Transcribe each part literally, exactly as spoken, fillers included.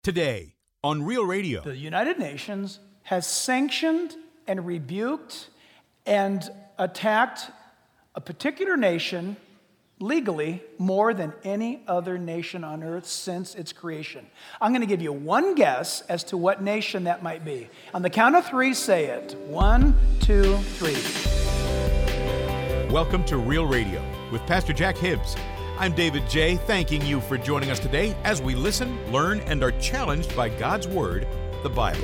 Today on Real Radio. The United Nations has sanctioned and rebuked and attacked a particular nation legally more than any other nation on earth since its creation. I'm going to give you one guess as to what nation that might be. On the count of three, say it. One, two, three. Welcome to Real Radio with Pastor Jack Hibbs. I'm David J., thanking you for joining us today as we listen, learn, and are challenged by God's Word, the Bible.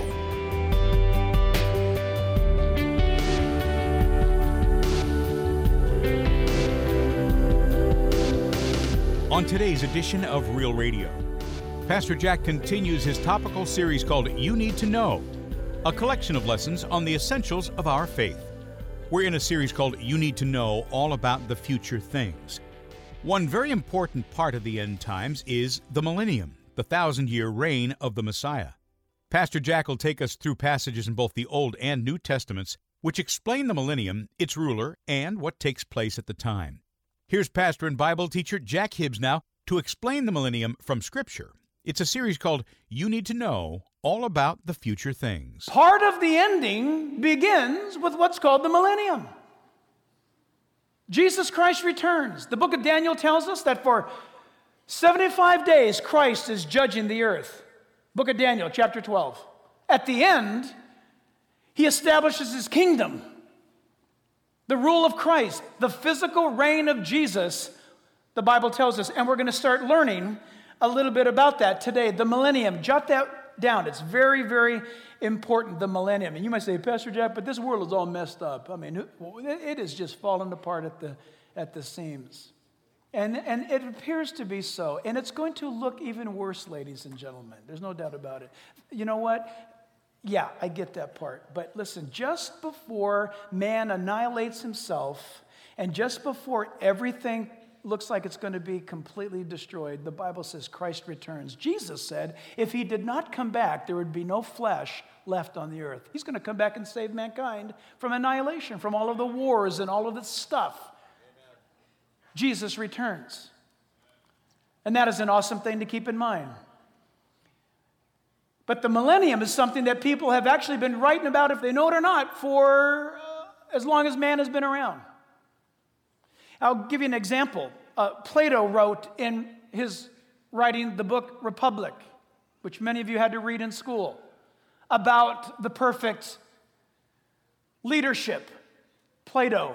On today's edition of Real Radio, Pastor Jack continues his topical series called You Need to Know, a collection of lessons on the essentials of our faith. We're in a series called You Need to Know, all about the future things. One very important part of the end times is the millennium, the thousand-year reign of the Messiah. Pastor Jack will take us through passages in both the Old and New Testaments which explain the millennium, its ruler, and what takes place at the time. Here's pastor and Bible teacher Jack Hibbs now to explain the millennium from Scripture. It's a series called You Need to Know, all about the future things. Part of the ending begins with what's called the millennium. Jesus Christ returns. The book of Daniel tells us that for seventy-five days, Christ is judging the earth. Book of Daniel, chapter twelve. At the end, he establishes his kingdom. The rule of Christ, the physical reign of Jesus, the Bible tells us. And we're going to start learning a little bit about that today. The millennium, jot that down. It's very, very important, the millennium. And you might say, Pastor Jack, but this world is all messed up. I mean, it is just falling apart at the at the seams. And, and it appears to be so. And it's going to look even worse, ladies and gentlemen. There's no doubt about it. You know what? Yeah, I get that part. But listen, just before man annihilates himself, and just before everything looks like it's going to be completely destroyed, the Bible says Christ returns. Jesus said if he did not come back, there would be no flesh left on the earth. He's going to come back and save mankind from annihilation, from all of the wars and all of this stuff. Amen. Jesus returns. And that is an awesome thing to keep in mind. But the millennium is something that people have actually been writing about, if they know it or not, for uh, as long as man has been around. I'll give you an example. Uh, Plato wrote in his writing the book Republic, which many of you had to read in school, about the perfect leadership. Plato.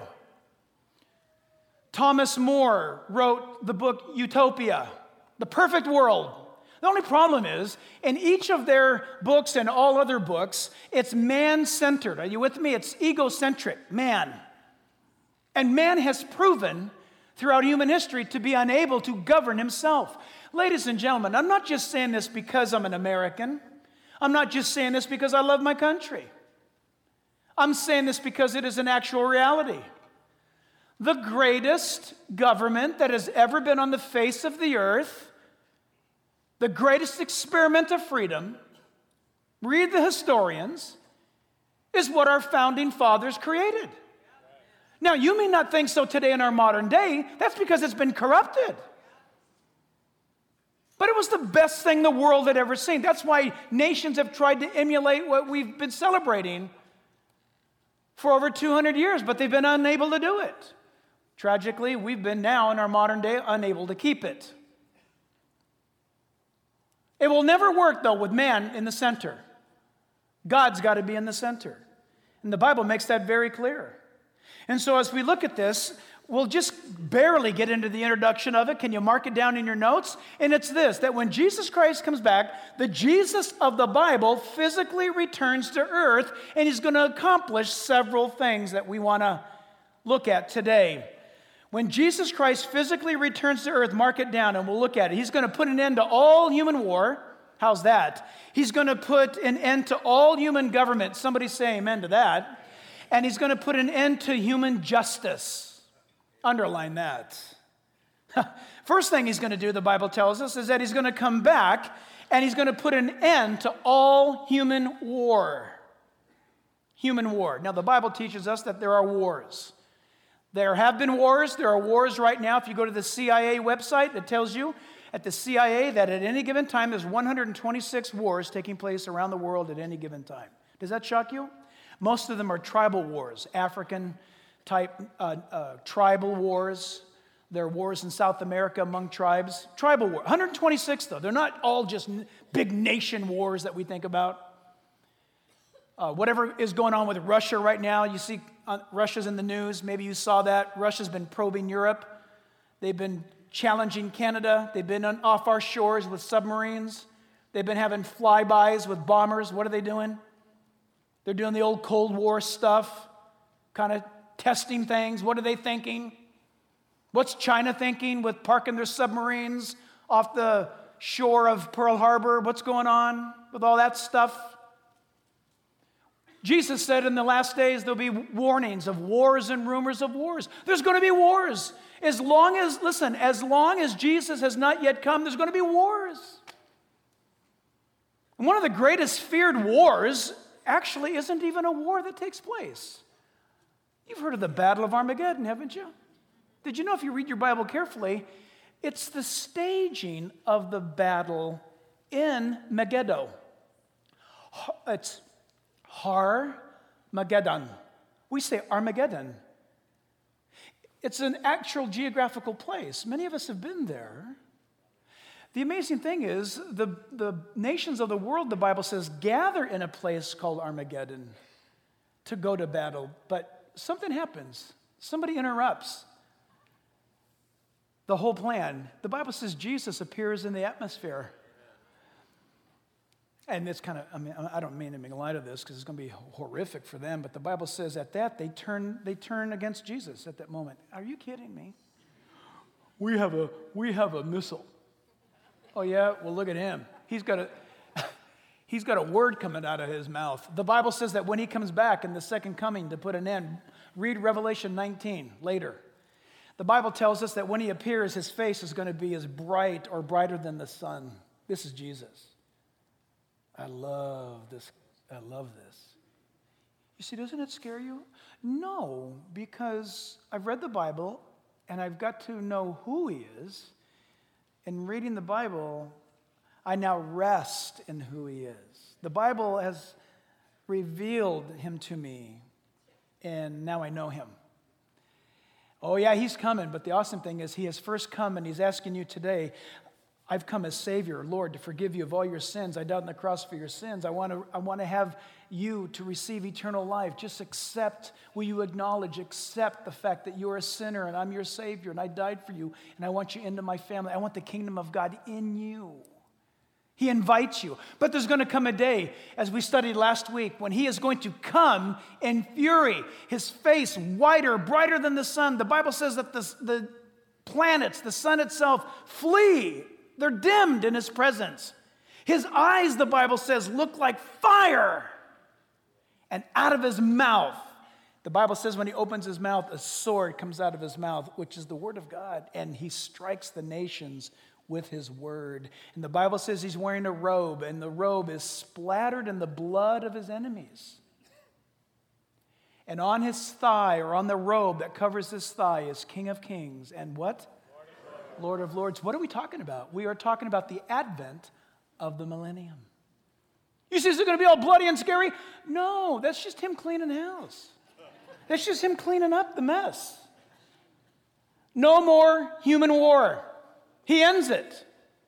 Thomas More wrote the book Utopia, the perfect world. The only problem is, in each of their books and all other books, it's man-centered. Are you with me? It's egocentric, man. And man has proven throughout human history to be unable to govern himself. Ladies and gentlemen, I'm not just saying this because I'm an American. I'm not just saying this because I love my country. I'm saying this because it is an actual reality. The greatest government that has ever been on the face of the earth, the greatest experiment of freedom, read the historians, is what our founding fathers created. Now, you may not think so today in our modern day. That's because it's been corrupted. But it was the best thing the world had ever seen. That's why nations have tried to emulate what we've been celebrating for over two hundred years, but they've been unable to do it. Tragically, we've been now in our modern day unable to keep it. It will never work, though, with man in the center. God's got to be in the center. And the Bible makes that very clear. And so as we look at this, we'll just barely get into the introduction of it. Can you mark it down in your notes? And it's this, that when Jesus Christ comes back, the Jesus of the Bible physically returns to earth, and he's going to accomplish several things that we want to look at today. When Jesus Christ physically returns to earth, mark it down and we'll look at it. He's going to put an end to all human war. How's that? He's going to put an end to all human government. Somebody say amen to that. And he's going to put an end to human justice. Underline that. First thing he's going to do, the Bible tells us, is that he's going to come back and he's going to put an end to all human war. Human war. Now, the Bible teaches us that there are wars. There have been wars. There are wars right now. If you go to the C I A website, it tells you at the C I A that at any given time there's one hundred twenty-six wars taking place around the world at any given time. Does that shock you? Most of them are tribal wars, African type uh, uh, tribal wars. There are wars in South America among tribes. Tribal war. one hundred twenty-six, though. They're not all just big nation wars that we think about. Uh, whatever is going on with Russia right now, you see uh, Russia's in the news. Maybe you saw that. Russia's been probing Europe. They've been challenging Canada. They've been on, off our shores with submarines. They've been having flybys with bombers. What are they doing? They're doing the old Cold War stuff, kind of testing things. What are they thinking? What's China thinking with parking their submarines off the shore of Pearl Harbor? What's going on with all that stuff? Jesus said in the last days there'll be warnings of wars and rumors of wars. There's going to be wars. As long as, listen, as long as Jesus has not yet come, there's going to be wars. And one of the greatest feared wars actually isn't even a war that takes place. You've heard of the Battle of Armageddon, haven't you? Did you know if you read your Bible carefully, it's the staging of the battle in Megiddo. It's Har-Mageddon. We say Armageddon. It's an actual geographical place. Many of us have been there. The amazing thing is, the, the nations of the world, the Bible says, gather in a place called Armageddon to go to battle. But something happens. Somebody interrupts the whole plan. The Bible says Jesus appears in the atmosphere. And it's kind of, I mean, I don't mean to make light of this because it's going to be horrific for them, but the Bible says at that, they turn, they turn against Jesus at that moment. Are you kidding me? We have a, we have a missile. Oh yeah? Well, look at him. He's got a, he's got a word coming out of his mouth. The Bible says that when he comes back in the second coming to put an end, read Revelation nineteen later. The Bible tells us that when he appears, his face is going to be as bright or brighter than the sun. This is Jesus. I love this. I love this. You see, doesn't it scare you? No, because I've read the Bible and I've got to know who he is. In reading the Bible, I now rest in who he is. The Bible has revealed him to me, and now I know him. Oh yeah, he's coming, but the awesome thing is he has first come and he's asking you today, I've come as Savior, Lord, to forgive you of all your sins. I died on the cross for your sins. I want to, I want to have you to receive eternal life. Just accept, will you acknowledge, accept the fact that you're a sinner and I'm your Savior and I died for you and I want you into my family. I want the kingdom of God in you. He invites you. But there's going to come a day, as we studied last week, when he is going to come in fury, his face whiter, brighter than the sun. The Bible says that the, the planets, the sun itself, flee. They're dimmed in his presence. His eyes, the Bible says, look like fire. And out of his mouth, the Bible says when he opens his mouth, a sword comes out of his mouth, which is the word of God, and he strikes the nations with his word. And the Bible says he's wearing a robe, and the robe is splattered in the blood of his enemies. And on his thigh, or on the robe that covers his thigh, is King of Kings and what? Lord of Lords. What are we talking about? We are talking about the advent of the millennium. You say, is it going to be all bloody and scary? No, that's just him cleaning house. That's just him cleaning up the mess. No more human war. He ends it.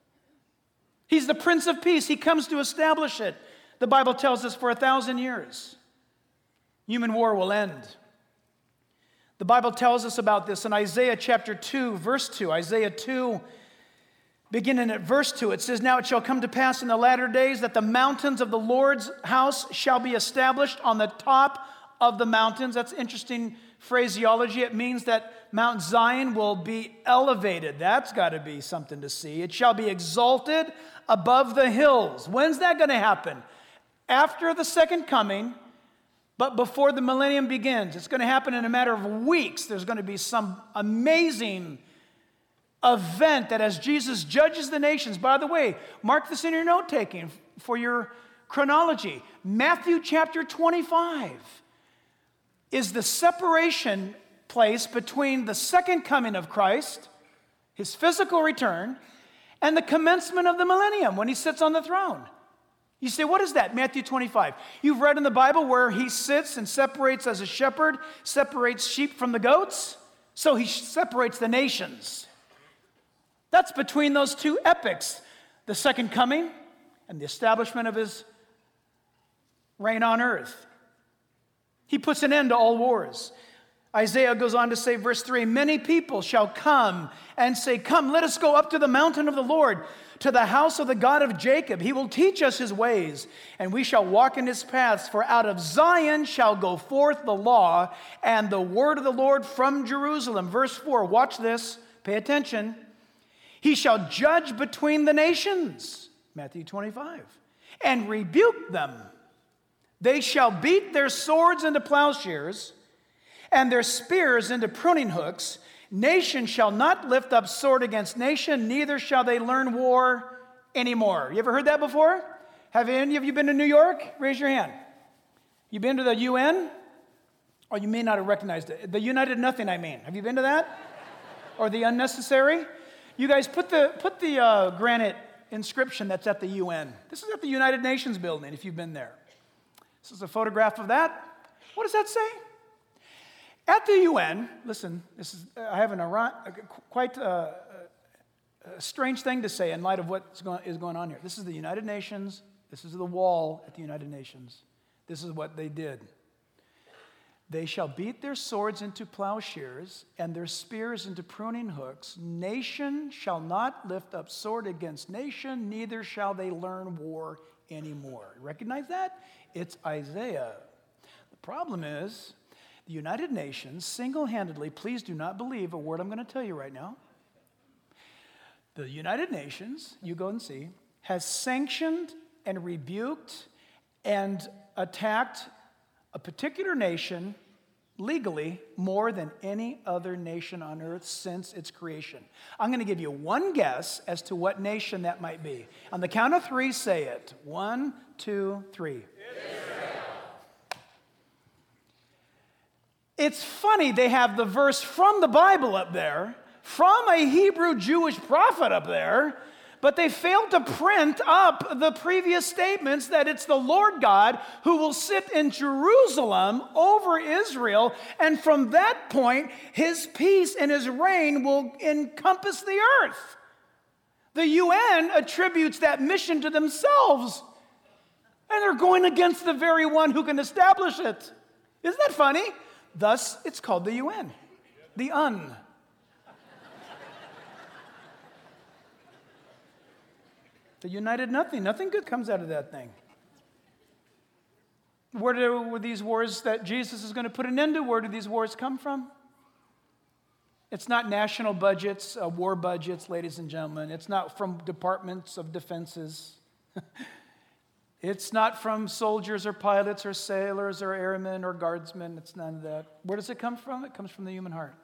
He's the Prince of Peace. He comes to establish it. The Bible tells us for a thousand years, human war will end. The Bible tells us about this in Isaiah chapter two, verse two. Isaiah two, beginning at verse two, it says, now it shall come to pass in the latter days that the mountains of the Lord's house shall be established on the top of the mountains. That's interesting phraseology. It means that Mount Zion will be elevated. That's got to be something to see. It shall be exalted above the hills. When's that going to happen? After the second coming, but before the millennium begins. It's going to happen in a matter of weeks. There's going to be some amazing event that as Jesus judges the nations, by the way, mark this in your note-taking for your chronology. Matthew chapter twenty-five is the separation place between the second coming of Christ, his physical return, and the commencement of the millennium when he sits on the throne. You say, what is that? Matthew twenty-five. You've read in the Bible where he sits and separates as a shepherd, separates sheep from the goats. So he separates the nations. That's between those two epochs, the second coming and the establishment of his reign on earth. He puts an end to all wars. Isaiah goes on to say, verse three, many people shall come and say, come, let us go up to the mountain of the Lord, to the house of the God of Jacob. He will teach us his ways, and we shall walk in his paths. For out of Zion shall go forth the law and the word of the Lord from Jerusalem. Verse four, watch this, pay attention. He shall judge between the nations, Matthew twenty-five, and rebuke them. They shall beat their swords into plowshares and their spears into pruning hooks. Nation shall not lift up sword against nation, neither shall they learn war anymore. You ever heard that before? Have any of you been to New York? Raise your hand. You been to the U N? Or you may not have recognized it. The United Nothing, I mean. Have you been to that? Or the Unnecessary? You guys, put the, put the uh, granite inscription that's at the U N. This is at the United Nations building, if you've been there. This is a photograph of that. What does that say? At the U N, listen, this is I have an Iran, quite uh, a strange thing to say in light of what is going on here. This is the United Nations. This is the wall at the United Nations. This is what they did. They shall beat their swords into plowshares and their spears into pruning hooks. Nation shall not lift up sword against nation, neither shall they learn war anymore. Recognize that? It's Isaiah. The problem is, the United Nations single-handedly, please do not believe a word I'm going to tell you right now. The United Nations, you go and see, has sanctioned and rebuked and attacked a particular nation legally more than any other nation on earth since its creation. I'm going to give you one guess as to what nation that might be. On the count of three, say it. One, two, three. Israel. It's funny they have the verse from the Bible up there, from a Hebrew Jewish prophet up there, but they failed to print up the previous statements that it's the Lord God who will sit in Jerusalem over Israel, and from that point, his peace and his reign will encompass the earth. The U N attributes that mission to themselves, and they're going against the very one who can establish it. Isn't that funny? Thus, it's called the U N, the Un. The United Nothing. Nothing good comes out of that thing. Where do these wars that Jesus is going to put an end to, where do these wars come from? It's not national budgets, uh, war budgets, ladies and gentlemen. It's not from departments of defenses. It's not from soldiers or pilots or sailors or airmen or guardsmen. It's none of that. Where does it come from? It comes from the human heart.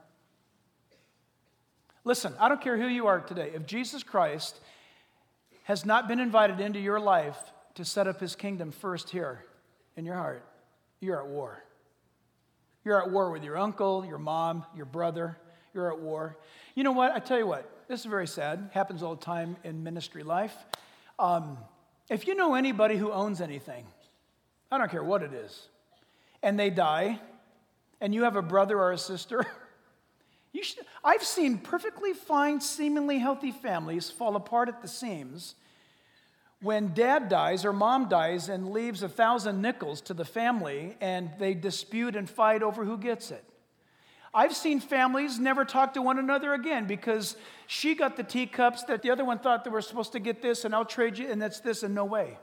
Listen, I don't care who you are today. If Jesus Christ has not been invited into your life to set up his kingdom first here in your heart, you're at war. You're at war with your uncle, your mom, your brother. You're at war. You know what? I tell you what. This is very sad. Happens all the time in ministry life. Um... If you know anybody who owns anything, I don't care what it is, and they die, and you have a brother or a sister, you should, I've seen perfectly fine, seemingly healthy families fall apart at the seams when dad dies or mom dies and leaves a thousand nickels to the family, and they dispute and fight over who gets it. I've seen families never talk to one another again because she got the teacups that the other one thought they were supposed to get this, and I'll trade you, and that's this, and no way.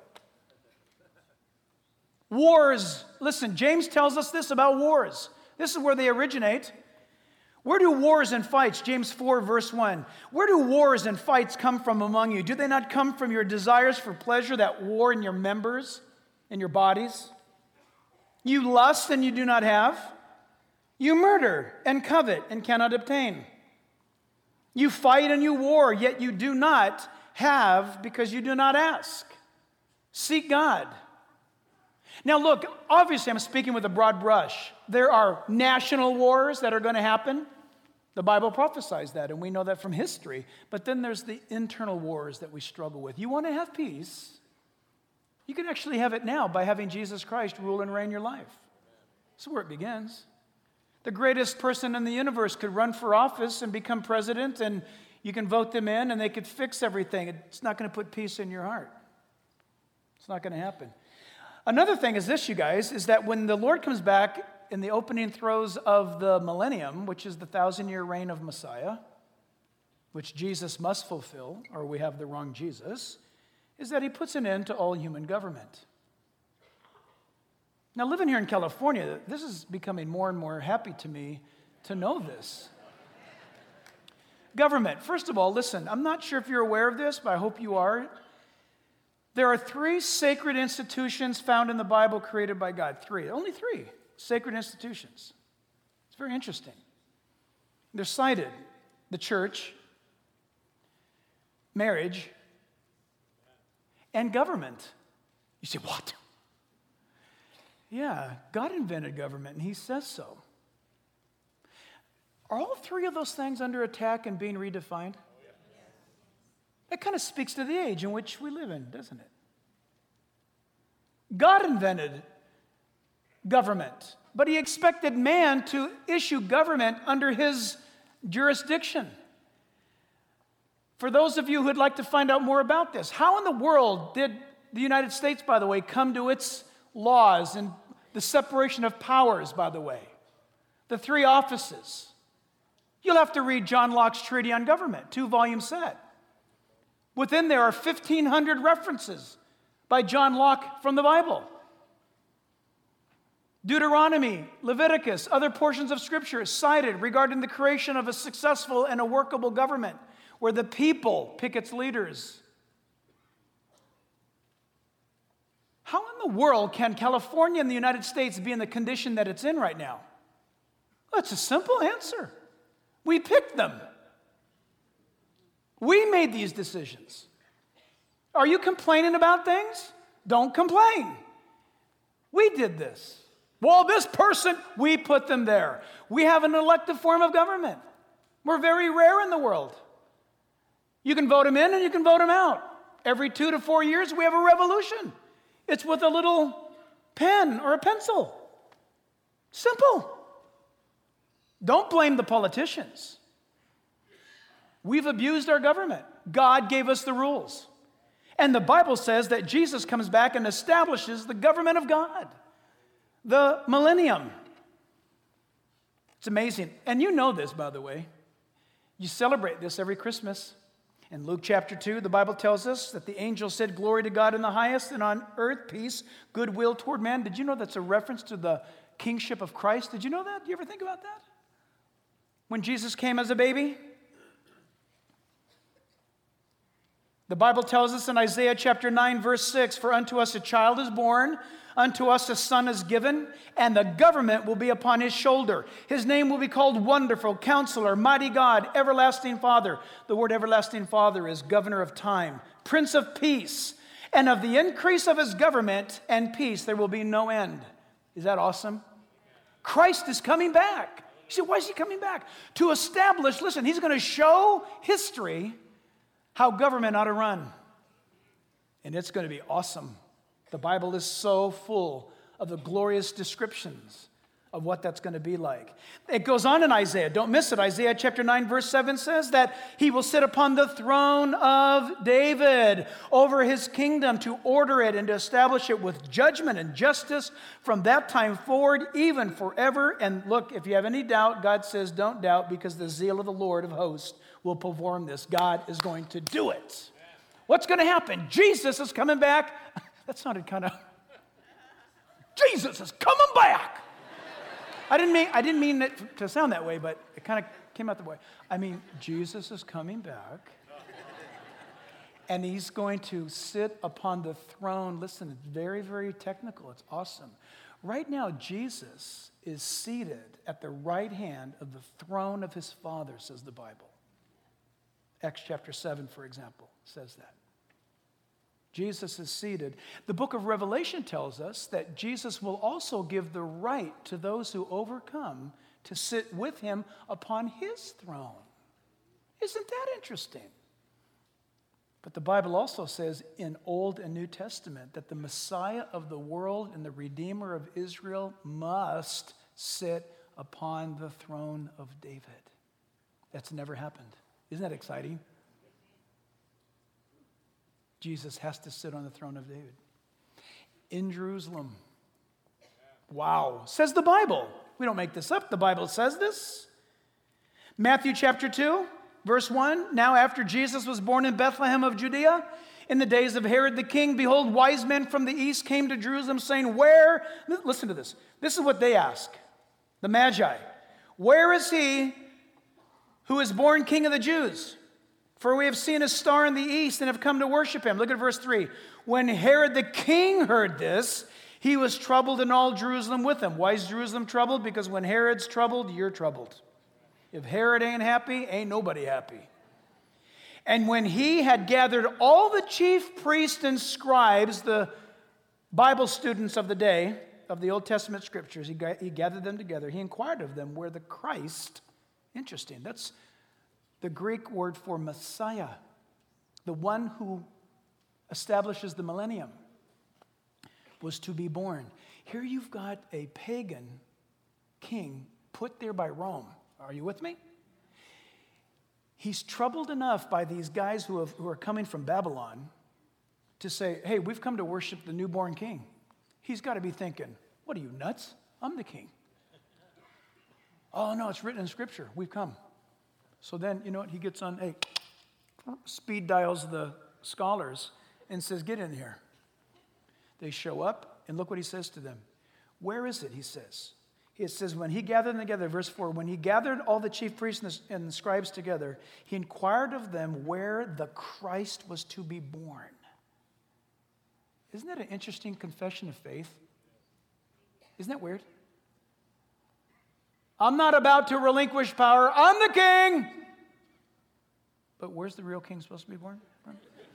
Wars. Listen, James tells us this about wars. This is where they originate. Where do wars and fights, James four, verse one, where do wars and fights come from among you? Do they not come from your desires for pleasure that war in your members, in your bodies? You lust and you do not have. You murder and covet and cannot obtain. You fight and you war, yet you do not have because you do not ask. Seek God. Now look, obviously I'm speaking with a broad brush. There are national wars that are going to happen. The Bible prophesies that, and we know that from history. But then there's the internal wars that we struggle with. You want to have peace? You can actually have it now by having Jesus Christ rule and reign your life. That's where it begins. The greatest person in the universe could run for office and become president, and you can vote them in, and they could fix everything. It's not going to put peace in your heart. It's not going to happen. Another thing is this, you guys, is that when the Lord comes back in the opening throes of the millennium, which is the thousand-year reign of Messiah, which Jesus must fulfill, or we have the wrong Jesus, is that he puts an end to all human government. Now, living here in California, this is becoming more and more happy to me to know this. Government. First of all, listen, I'm not sure if you're aware of this, but I hope you are. There are three sacred institutions found in the Bible created by God. Three. Only three sacred institutions. It's very interesting. They're cited. The church, marriage, and government. You say, what? Yeah, God invented government, and he says so. Are all three of those things under attack and being redefined? That kind of speaks to the age in which we live in, doesn't it? God invented government, but he expected man to issue government under his jurisdiction. For those of you who'd like to find out more about this, how in the world did the United States, by the way, come to its laws and the separation of powers, by the way? The three offices. You'll have to read John Locke's Treatise on Government, two-volume set. Within there are fifteen hundred references by John Locke from the Bible. Deuteronomy, Leviticus, other portions of Scripture cited regarding the creation of a successful and a workable government where the people pick its leaders. How in the world can California and the United States be in the condition that it's in right now? Well, it's a simple answer. We picked them. We made these decisions. Are you complaining about things? Don't complain. We did this. Well, this person, we put them there. We have an elective form of government. We're very rare in the world. You can vote them in and you can vote them out. Every two to four years, we have a revolution. It's with a little pen or a pencil. Simple. Don't blame the politicians. We've abused our government. God gave us the rules. And the Bible says that Jesus comes back and establishes the government of God, the millennium. It's amazing. And you know this, by the way. You celebrate this every Christmas. In Luke chapter two, the Bible tells us that the angel said, "Glory to God in the highest, and on earth peace, goodwill toward man." Did you know that's a reference to the kingship of Christ? Did you know that? Do you ever think about that? When Jesus came as a baby? The Bible tells us in Isaiah chapter nine, verse six, "For unto us a child is born, unto us a son is given, and the government will be upon his shoulder. His name will be called Wonderful, Counselor, Mighty God, Everlasting Father." The word everlasting Father is governor of time, Prince of Peace. "And of the increase of his government and peace there will be no end." Is that awesome? Christ is coming back. You say, why is he coming back? To establish, listen, he's going to show history how government ought to run. And it's going to be awesome. The Bible is so full of the glorious descriptions of what that's going to be like. It goes on in Isaiah. Don't miss it. Isaiah chapter nine, verse seven says that he will sit upon the throne of David over his kingdom to order it and to establish it with judgment and justice from that time forward, even forever. And look, if you have any doubt, God says, don't doubt, because the zeal of the Lord of hosts will perform this. God is going to do it. What's going to happen? Jesus is coming back. That sounded kind of, Jesus is coming back. I didn't mean I didn't mean it to sound that way, but it kind of came out the way. I mean, Jesus is coming back, and he's going to sit upon the throne. Listen, it's very, very technical. It's awesome. Right now, Jesus is seated at the right hand of the throne of his Father, says the Bible. Acts chapter seven, for example, says that. Jesus is seated. The book of Revelation tells us that Jesus will also give the right to those who overcome to sit with him upon his throne. Isn't that interesting? But the Bible also says in Old and New Testament that the Messiah of the world and the Redeemer of Israel must sit upon the throne of David. That's never happened. Isn't that exciting? Jesus has to sit on the throne of David in Jerusalem. Wow, says the Bible. We don't make this up. The Bible says this. Matthew chapter two, verse one. Now after Jesus was born in Bethlehem of Judea, in the days of Herod the king, behold, wise men from the east came to Jerusalem, saying, where, listen to this. This is what they ask, the Magi. Where is he who is born King of the Jews? For we have seen a star in the east and have come to worship him. Look at verse three. When Herod the king heard this, he was troubled, and all Jerusalem with him. Why is Jerusalem troubled? Because when Herod's troubled, you're troubled. If Herod ain't happy, ain't nobody happy. And when he had gathered all the chief priests and scribes, the Bible students of the day, of the Old Testament scriptures, he, he gathered them together. He inquired of them where the Christ, interesting, that's the Greek word for Messiah, the one who establishes the millennium, was to be born. Here you've got a pagan king put there by Rome. Are you with me? He's troubled enough by these guys who, have, who are coming from Babylon to say, hey, we've come to worship the newborn king. He's got to be thinking, what are you, nuts? I'm the king. Oh, no, it's written in Scripture. We've come. So then, you know what? He gets on, hey, speed dials the scholars and says, get in here. They show up, and look what he says to them. Where is it, he says. It says, when he gathered them together, verse four, when he gathered all the chief priests and the, and the scribes together, he inquired of them where the Christ was to be born. Isn't that an interesting confession of faith? Isn't that weird? I'm not about to relinquish power. I'm the king. But where's the real king supposed to be born from?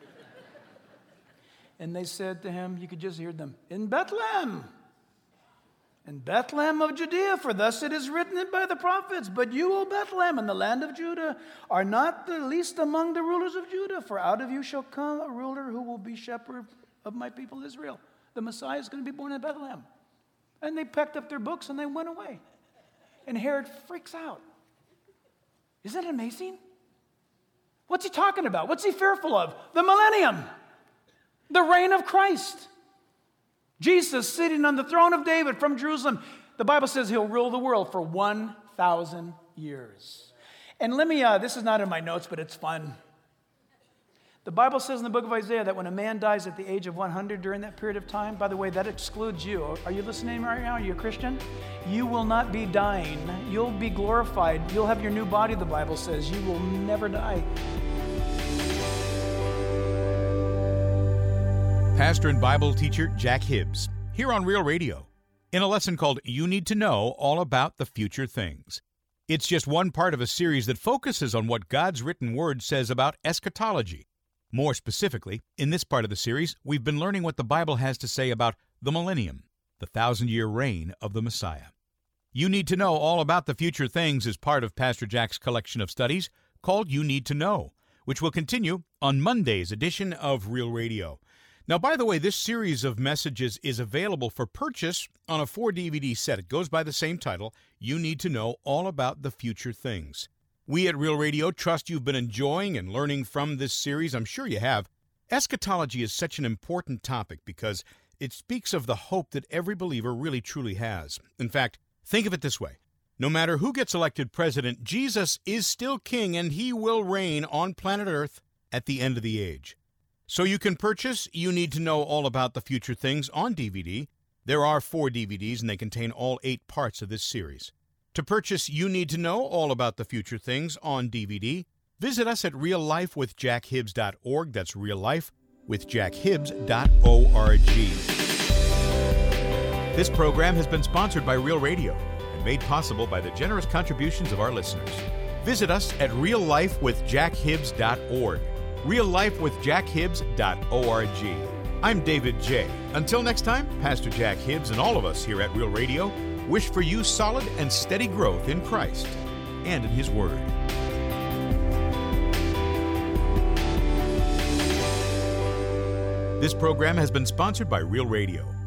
And they said to him, you could just hear them, in Bethlehem. In Bethlehem of Judea, for thus it is written by the prophets. But you, O Bethlehem, in the land of Judah, are not the least among the rulers of Judah. For out of you shall come a ruler who will be shepherd of my people Israel. The Messiah is going to be born in Bethlehem. And they packed up their books and they went away. And Herod freaks out. Isn't that amazing? What's he talking about? What's he fearful of? The millennium. The reign of Christ. Jesus sitting on the throne of David from Jerusalem. The Bible says he'll rule the world for one thousand years. And let me, uh, this is not in my notes, but it's fun. The Bible says in the book of Isaiah that when a man dies at the age of one hundred during that period of time, by the way, that excludes you. Are you listening right now? Are you a Christian? You will not be dying. You'll be glorified. You'll have your new body, the Bible says. You will never die. Pastor and Bible teacher Jack Hibbs, here on Real Radio, in a lesson called You Need to Know All About the Future Things. It's just one part of a series that focuses on what God's written word says about eschatology. More specifically, in this part of the series, we've been learning what the Bible has to say about the millennium, the thousand-year reign of the Messiah. You Need to Know All About the Future Things is part of Pastor Jack's collection of studies called You Need to Know, which will continue on Monday's edition of Real Radio. Now, by the way, this series of messages is available for purchase on a four D V D set. It goes by the same title, You Need to Know All About the Future Things. We at Real Radio trust you've been enjoying and learning from this series. I'm sure you have. Eschatology is such an important topic because it speaks of the hope that every believer really truly has. In fact, think of it this way. No matter who gets elected president, Jesus is still king and he will reign on planet Earth at the end of the age. So you can purchase You Need to Know All About the Future Things on D V D. There are four D V Ds and they contain all eight parts of this series. To purchase You Need to Know All About the Future Things on D V D, visit us at real life with jack hibbs dot org. That's real life with jack hibbs dot org. This program has been sponsored by Real Radio and made possible by the generous contributions of our listeners. Visit us at real life with jack hibbs dot org. real life with jack hibbs dot org. I'm David J. Until next time, Pastor Jack Hibbs and all of us here at Real Radio wish for you solid and steady growth in Christ and in His Word. This program has been sponsored by Real Radio.